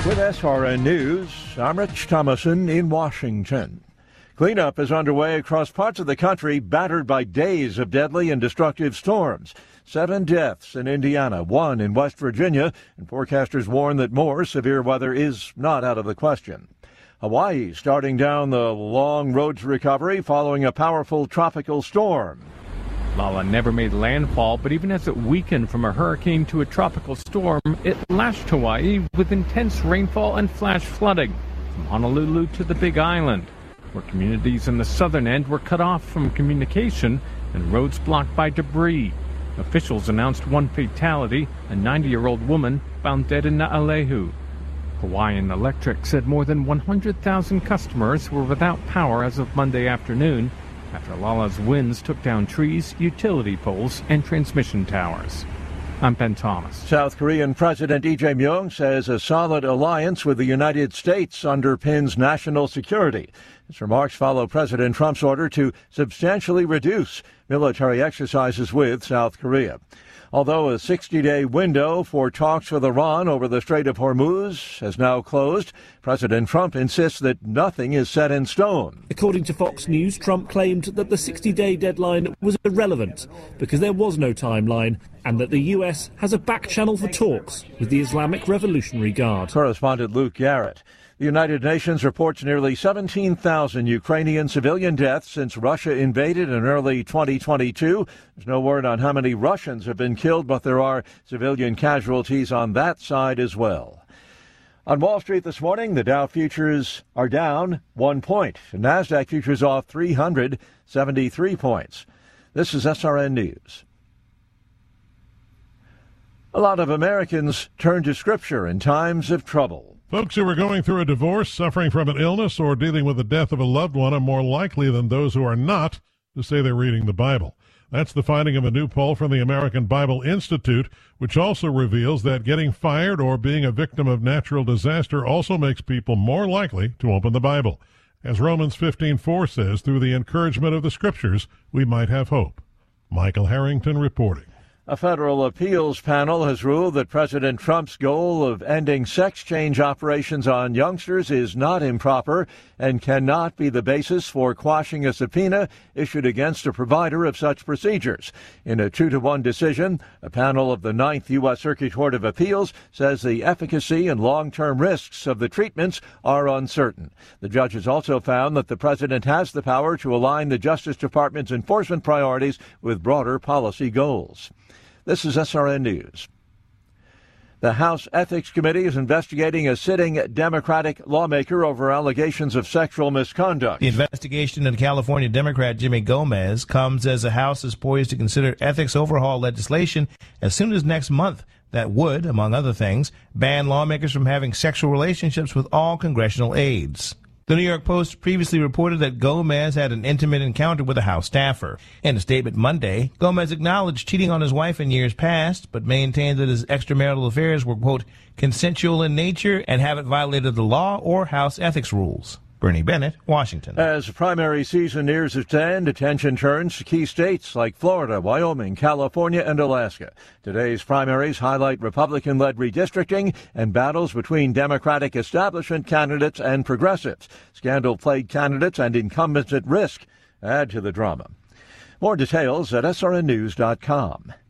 With SRN News, I'm Rich Thomason in Washington. Cleanup is underway across parts of the country battered by days of deadly and destructive storms. 7 deaths in Indiana, 1 in West Virginia, and forecasters warn that more severe weather is not out of the question. Hawaii starting down the long road to recovery following a powerful tropical storm. Lala never made landfall, but even as it weakened from a hurricane to a tropical storm, it lashed Hawaii with intense rainfall and flash flooding from Honolulu to the Big Island, where communities in the southern end were cut off from communication and roads blocked by debris. Officials announced 1 fatality, a 90-year-old woman found dead in Naalehu. Hawaiian Electric said more than 100,000 customers were without power as of Monday afternoon after Lala's winds took down trees, utility poles, and transmission towers. I'm Ben Thomas. South Korean President Lee Jae-myung says a solid alliance with the United States underpins national security. His remarks follow President Trump's order to substantially reduce military exercises with South Korea. Although a 60-day window for talks with Iran over the Strait of Hormuz has now closed, President Trump insists that nothing is set in stone. According to Fox News, Trump claimed that the 60-day deadline was irrelevant because there was no timeline and that the U.S. has a back channel for talks with the Islamic Revolutionary Guard. Correspondent Luke Garrett. The United Nations reports nearly 17,000 Ukrainian civilian deaths since Russia invaded in early 2022. There's no word on how many Russians have been killed, but there are civilian casualties on that side as well. On Wall Street this morning, the Dow futures are down 1 point. The NASDAQ futures off 373 points. This is SRN News. A lot of Americans turn to Scripture in times of trouble. Folks who are going through a divorce, suffering from an illness, or dealing with the death of a loved one are more likely than those who are not to say they're reading the Bible. That's the finding of a new poll from the American Bible Institute, which also reveals that getting fired or being a victim of natural disaster also makes people more likely to open the Bible. As Romans 15:4 says, through the encouragement of the Scriptures, we might have hope. Michael Harrington reporting. A federal appeals panel has ruled that President Trump's goal of ending sex change operations on youngsters is not improper and cannot be the basis for quashing a subpoena issued against a provider of such procedures. In a 2-1 decision, a panel of the 9th U.S. Circuit Court of Appeals says the efficacy and long-term risks of the treatments are uncertain. The judges also found that the president has the power to align the Justice Department's enforcement priorities with broader policy goals. This is SRN News. The House Ethics Committee is investigating a sitting Democratic lawmaker over allegations of sexual misconduct. The investigation into California Democrat Jimmy Gomez comes as the House is poised to consider ethics overhaul legislation as soon as next month that would, among other things, ban lawmakers from having sexual relationships with all congressional aides. The New York Post previously reported that Gomez had an intimate encounter with a House staffer. In a statement Monday, Gomez acknowledged cheating on his wife in years past, but maintained that his extramarital affairs were, quote, consensual in nature and haven't violated the law or House ethics rules. Bernie Bennett, Washington. As primary season nears its end, attention turns to key states like Florida, Wyoming, California, and Alaska. Today's primaries highlight Republican-led redistricting and battles between Democratic establishment candidates and progressives. Scandal-plagued candidates and incumbents at risk add to the drama. More details at srnnews.com.